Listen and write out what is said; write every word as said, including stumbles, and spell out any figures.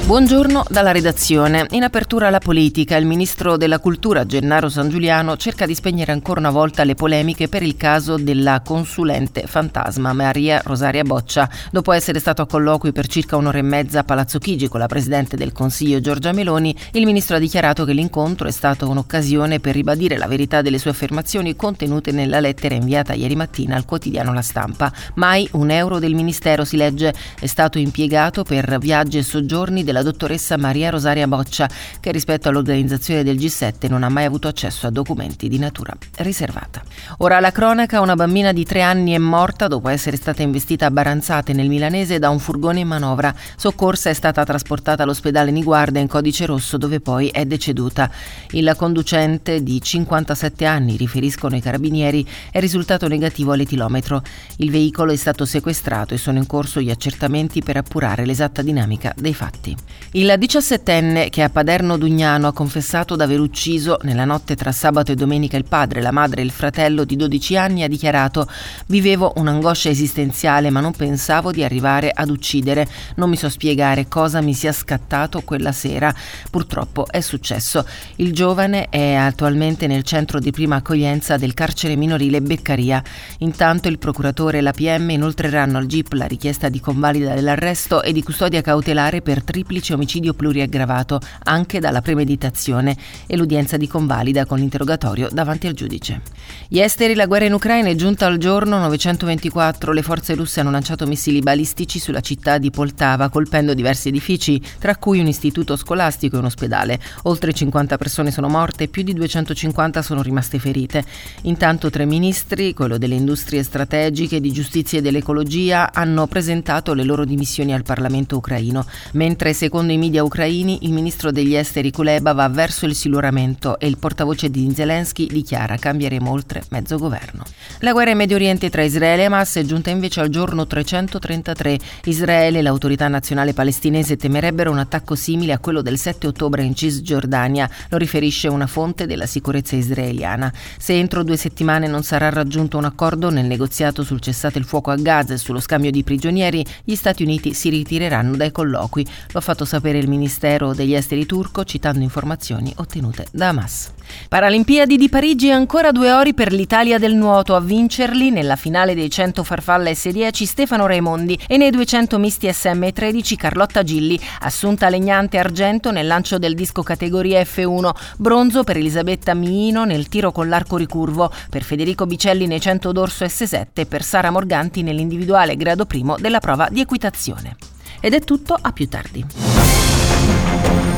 Buongiorno dalla redazione. In apertura alla politica, il ministro della Cultura Gennaro Sangiuliano cerca di spegnere ancora una volta le polemiche per il caso della consulente fantasma Maria Rosaria Boccia. Dopo essere stato a colloqui per circa un'ora e mezza a Palazzo Chigi con la Presidente del Consiglio Giorgia Meloni, il ministro ha dichiarato che l'incontro è stato un'occasione per ribadire la verità delle sue affermazioni contenute nella lettera inviata ieri mattina al quotidiano La Stampa. Mai un euro del ministero, si legge, è stato impiegato per viaggi e soggiorni della dottoressa Maria Rosaria Boccia, che rispetto all'organizzazione del G sette non ha mai avuto accesso a documenti di natura riservata. Ora alla cronaca, una bambina di tre anni è morta dopo essere stata investita a Baranzate nel Milanese da un furgone in manovra. Soccorsa, è stata trasportata all'ospedale Niguarda in codice rosso, dove poi è deceduta. Il conducente, di cinquantasette anni, riferiscono i carabinieri, è risultato negativo all'etilometro. Il veicolo è stato sequestrato e sono in corso gli accertamenti per appurare l'esatta dinamica dei fatti. Il diciassettenne, che a Paderno Dugnano ha confessato d'aver ucciso nella notte tra sabato e domenica il padre, la madre e il fratello di dodici anni, ha dichiarato: «Vivevo un'angoscia esistenziale, ma non pensavo di arrivare ad uccidere. Non mi so spiegare cosa mi sia scattato quella sera. Purtroppo è successo». Il giovane è attualmente nel centro di prima accoglienza del carcere minorile Beccaria. Intanto il procuratore e la P M inoltreranno al G I P la richiesta di convalida dell'arresto e di custodia cautelare per triplice omicidio pluriaggravato, anche dalla premeditazione, e l'udienza di convalida con l'interrogatorio davanti al giudice. Gli esteri, la guerra in Ucraina è giunta al giorno novecentoventiquattro. Le forze russe hanno lanciato missili balistici sulla città di Poltava, colpendo diversi edifici, tra cui un istituto scolastico e un ospedale. Oltre cinquanta persone sono morte e più di duecentocinquanta sono rimaste ferite. Intanto tre ministri, quello delle industrie strategiche, di giustizia e dell'ecologia, hanno presentato le loro dimissioni al Parlamento ucraino, mentre secondo i media ucraini il ministro degli esteri Kuleba va verso il siluramento e il portavoce di Zelensky dichiara: «Cambieremo oltre mezzo governo». La guerra in Medio Oriente tra Israele e Hamas è giunta invece al giorno trecentotrentatré. Israele e l'autorità nazionale palestinese temerebbero un attacco simile a quello del sette ottobre in Cisgiordania, lo riferisce una fonte della sicurezza israeliana. Se entro due settimane non sarà raggiunto un accordo nel negoziato sul cessate il fuoco a Gaza e sullo scambio di prigionieri, gli Stati Uniti si ritireranno dai colloqui. Lo ha fatto sapere il Ministero degli Esteri turco, citando informazioni ottenute da Hamas. Paralimpiadi di Parigi, ancora due ori per l'Italia del nuoto. A vincerli nella finale dei cento farfalla S dieci Stefano Raimondi e nei duecento misti S M tredici Carlotta Gilli. Assunta Legnante argento nel lancio del disco categoria F uno, bronzo per Elisabetta Miino nel tiro con l'arco ricurvo, per Federico Bicelli nei cento dorso S sette e per Sara Morganti nell'individuale grado primo della prova di equitazione. Ed è tutto, a più tardi.